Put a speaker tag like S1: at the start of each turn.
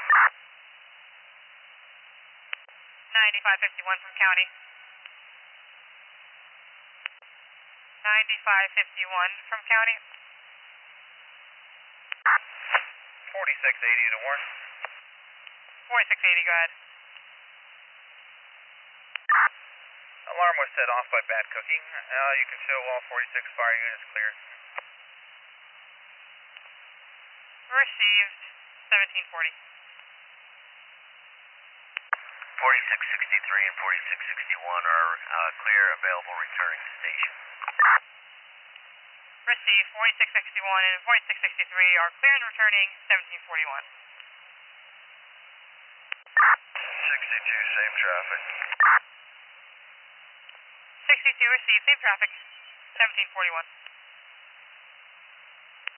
S1: 9551 from county. 9551 from county.
S2: 4680 to Warren.
S1: 4680, go ahead.
S2: Alarm was set off by bad cooking. You can show all 46 fire units cleared.
S1: Received 1740.
S2: 4663 and 4661 are clear, available, returning to station.
S1: Received 4661 and 4663 are clear and returning 1741.
S2: 62, same traffic.
S1: 62 received, same traffic, 1741.